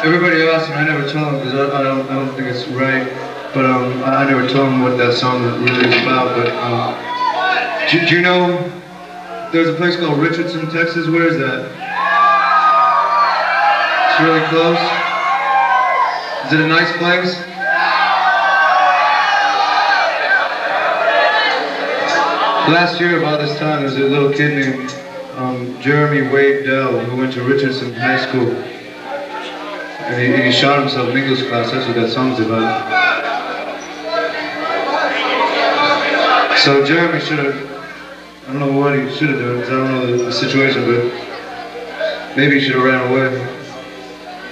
Everybody asks, and I never tell them because I don't think it's right. But I never tell them what that song really is about. But do you know there's a place called Richardson, Texas? Where is that? It's really close. Is it a nice place? Last year, about this time, there was a little kid named Jeremy Wade Dell who went to Richardson High School. And he shot himself in English class. That's what that song's about. So Jeremy should have, I don't know what he should have done because I don't know the situation, but maybe he should have ran away.